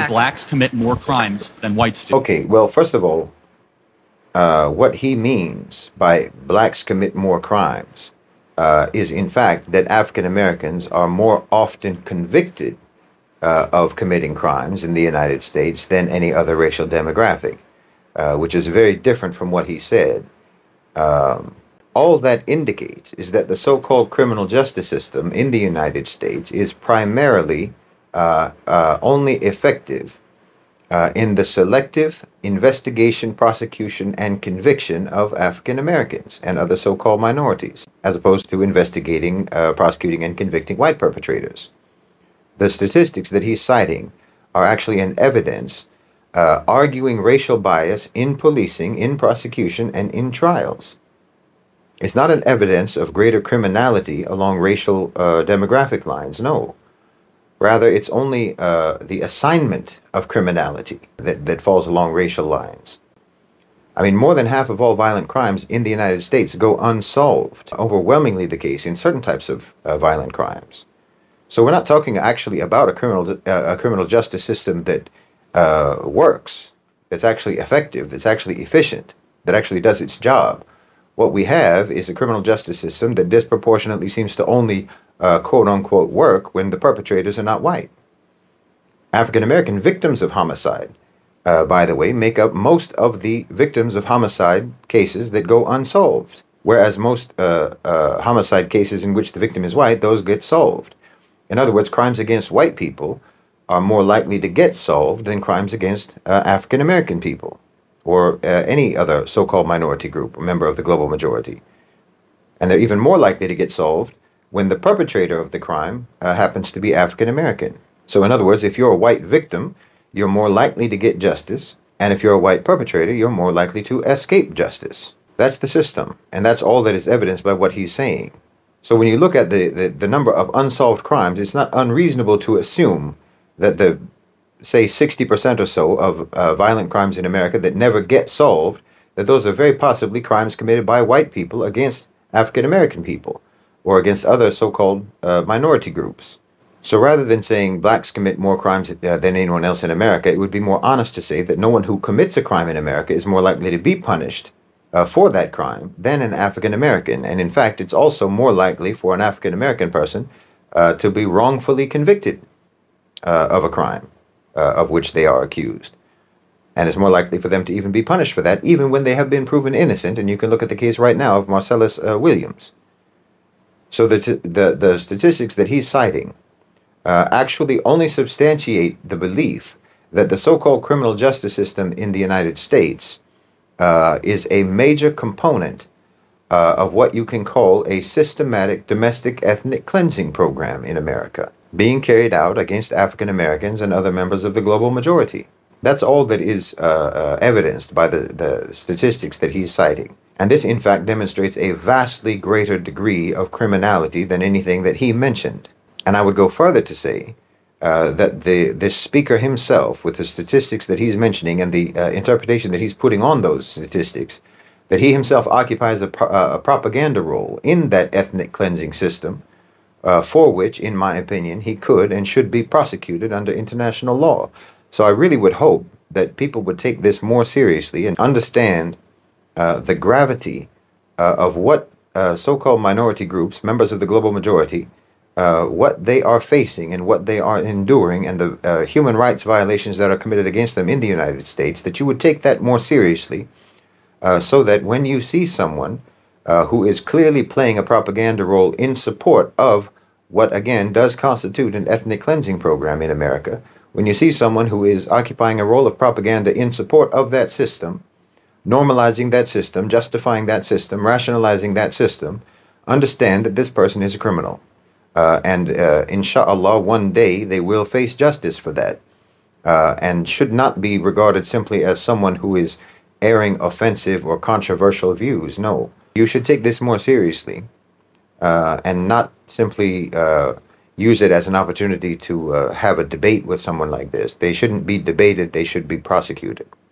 blacks commit more crimes than whites do. Okay, well, first of all, what he means by blacks commit more crimes is, in fact, that African Americans are more often convicted of committing crimes in the United States than any other racial demographic, which is very different from what he said. All that indicates is that the so-called criminal justice system in the United States is primarily only effective in the selective investigation, prosecution, and conviction of African Americans and other so-called minorities, as opposed to investigating, prosecuting, and convicting white perpetrators. The statistics that he's citing are actually an evidence arguing racial bias in policing, in prosecution, and in trials. It's not an evidence of greater criminality along racial demographic lines, no. Rather, it's only the assignment of criminality that falls along racial lines. I mean, more than half of all violent crimes in the United States go unsolved, overwhelmingly the case in certain types of violent crimes. So we're not talking actually about a criminal justice system that works, that's actually effective, that's actually efficient, that actually does its job. What we have is a criminal justice system that disproportionately seems to only quote-unquote work when the perpetrators are not white. African-American victims of homicide, by the way, make up most of the victims of homicide cases that go unsolved, whereas most homicide cases in which the victim is white, those get solved. In other words, crimes against white people are more likely to get solved than crimes against African-American people or any other so-called minority group, a member of the global majority. And they're even more likely to get solved when the perpetrator of the crime happens to be African-American. So in other words, if you're a white victim, you're more likely to get justice, and if you're a white perpetrator, you're more likely to escape justice. That's the system, and that's all that is evidenced by what he's saying. So when you look at the number of unsolved crimes, it's not unreasonable to assume that the, say, 60% or so of violent crimes in America that never get solved, that those are very possibly crimes committed by white people against African-American people or against other so-called minority groups. So rather than saying blacks commit more crimes than anyone else in America, it would be more honest to say that no one who commits a crime in America is more likely to be punished for that crime than an African-American. And in fact, it's also more likely for an African-American person to be wrongfully convicted of a crime of which they are accused. And it's more likely for them to even be punished for that, even when they have been proven innocent. And you can look at the case right now of Marcellus Williams. So the statistics that he's citing actually only substantiate the belief that the so-called criminal justice system in the United States is a major component of what you can call a systematic domestic ethnic cleansing program in America, being carried out against African Americans and other members of the global majority. That's all that is evidenced by the statistics that he's citing. And this, in fact, demonstrates a vastly greater degree of criminality than anything that he mentioned. And I would go further to say that this speaker himself, with the statistics that he's mentioning and the interpretation that he's putting on those statistics, that he himself occupies a propaganda role in that ethnic cleansing system, for which, in my opinion, he could and should be prosecuted under international law. So I really would hope that people would take this more seriously and understand the gravity of what so-called minority groups, members of the global majority, what they are facing and what they are enduring, and the human rights violations that are committed against them in the United States, that you would take that more seriously, so that when you see someone who is clearly playing a propaganda role in support of what, again, does constitute an ethnic cleansing program in America, when you see someone who is occupying a role of propaganda in support of that system, normalizing that system, justifying that system, rationalizing that system, understand that this person is a criminal. And inshallah, one day they will face justice for that, and should not be regarded simply as someone who is airing offensive or controversial views. No, you should take this more seriously, and not simply use it as an opportunity to have a debate with someone like this. They shouldn't be debated, they should be prosecuted.